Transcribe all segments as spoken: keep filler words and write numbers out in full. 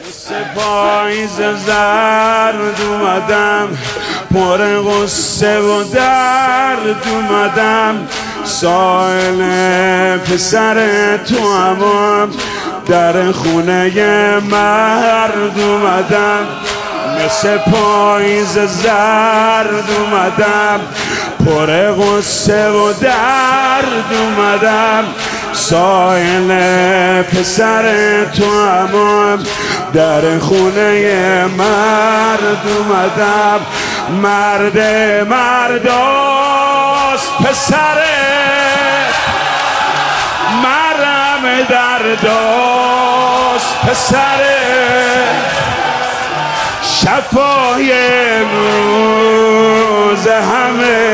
مثل پاییز زرد اومدم، پر غصه و درد اومدم، سائل پسر تو هم در خونه مرد اومدم. مثل پاییز زرد اومدم، پر غصه و درد اومدم، سائل پسر تو هم در خونه مرد اومدم. مرد مرداست پسر مرم درداست پسر شفای امروز همه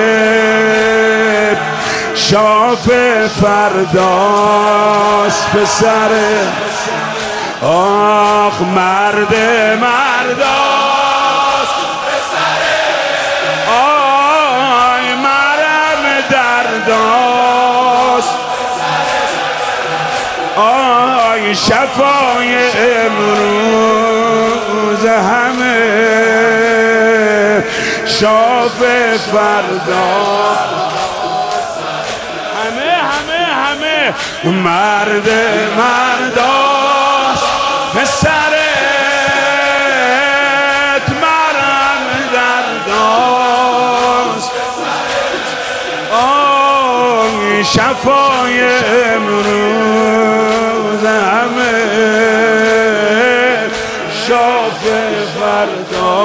شاف فرداست پسر. آخ مرد مرداست پسر آی مرم درداست آی شفای امروز همه شاف فردا همه همه همه مرد مرداست پسرت مرم درداست آی شفای امروز همه شاف فردا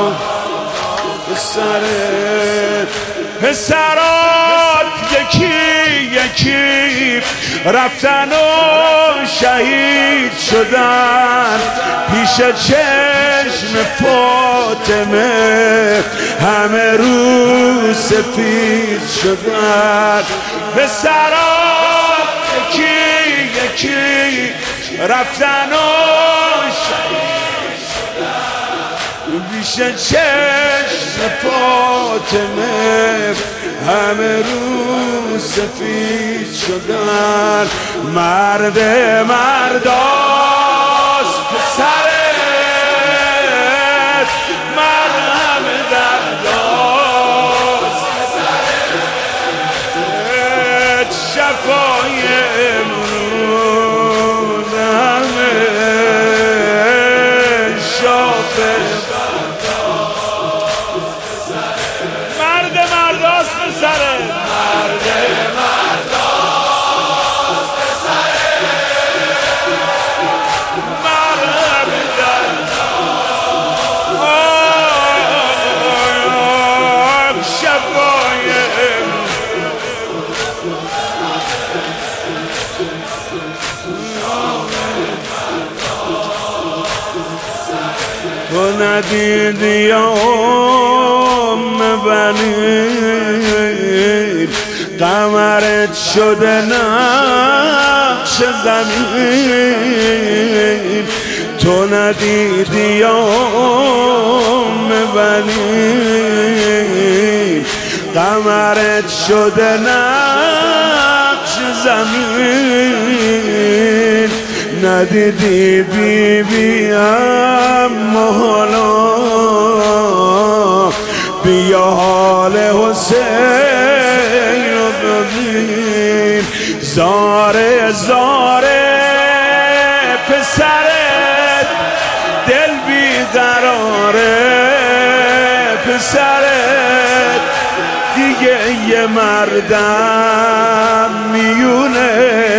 پسرت. پسرات یکی یکی رفتن و شهید شدن، پیش چشم فاطمه همه رو سفید شدن. پسرات یکی یکی رفتن و شهید شدن، پیش چشم فاطمه همه رو سفید شدن. مرد مرداست پسرت مرهم درداست پسرت شفای امروز همه شاف مرد مرداست پسرت مرد مرداست پسرت مرهم درداست شفای تو ندیدی یا ام بنی قمرت شده نقش زمین. تو ندیدی یا ام بنی قمرت شده نقش زمین. ندیدی بی بی اما حالا بیا حال حسین رو ببین. زاره زاره پسرت دل بیقراره پسرت دیگه یه مردم میونه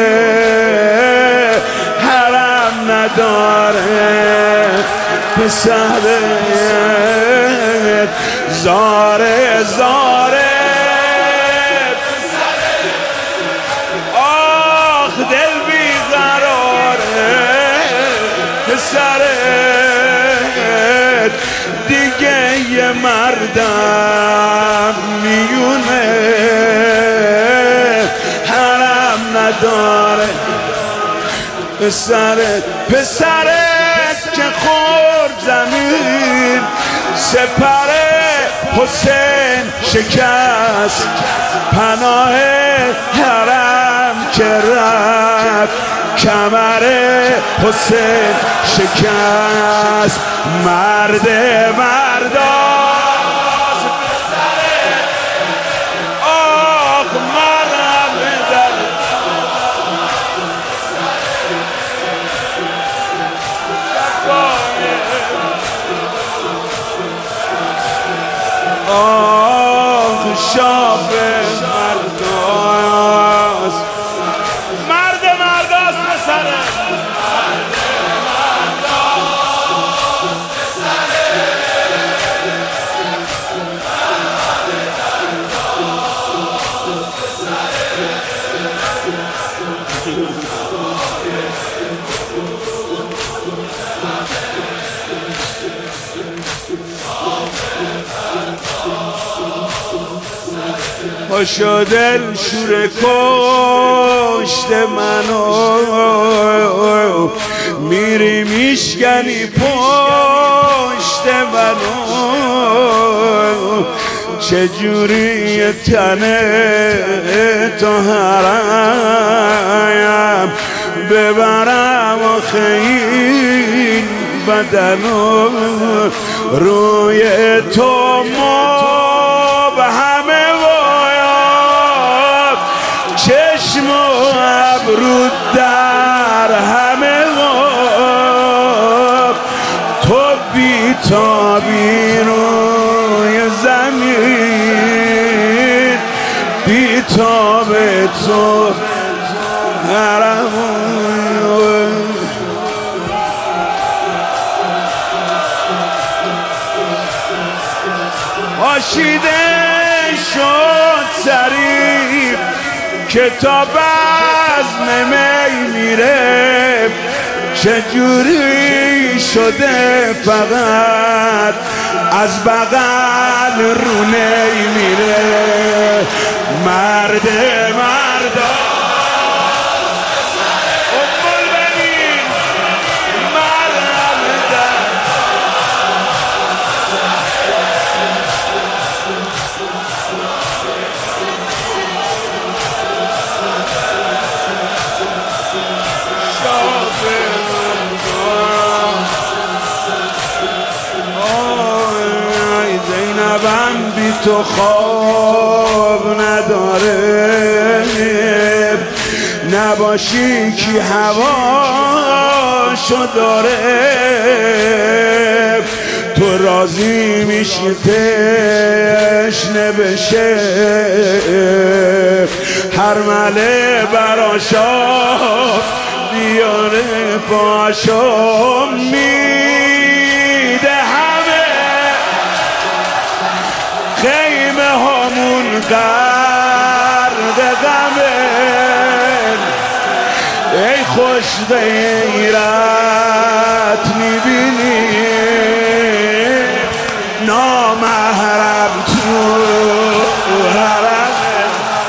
نداره پسرت. زاره زاره پسرت آخ دل بیقراره پسرت دیگه یه مردم میونه حرم نداره پسرت. پسرت که خورد زمین سپر حسین شکست، پناه حرم که رفت کمر حسین شکست. مرد مرداست پسر آخ مرم در آخ شاف مرداست. مرد مرداست پسره پاشو دل شور کشت منو، میری میشکنی پشت منو. چجوری تنه تو حرم ببرم آخه این بدنو. روی تو مبهمه چشم و ابرو در همه غاب. تو بی‌تابی روی زمین، بی‌تاب تو حرم. آشیده شد سریع که تا بزم می میره. چجوری شده فقط از بغل رو نی میره. مرد مردا امول ببین مرم در زینبم بی تو خواب نداره. نباشی کی هواشو داره. تو راضی میشی تشنه بشه، هر مله براشا بیاره پاشو میده. خیمه همون غرق غمه. ای خوش غیرت میبینی نامحرم تو حرمه.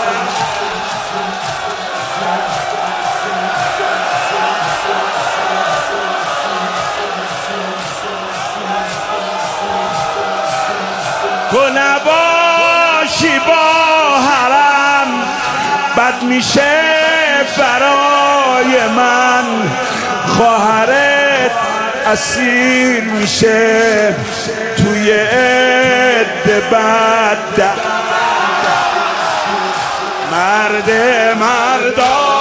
تو نباشی با حرم بد میشه برای من. خواهرت اسیر میشه توی عده بد. مرد مردا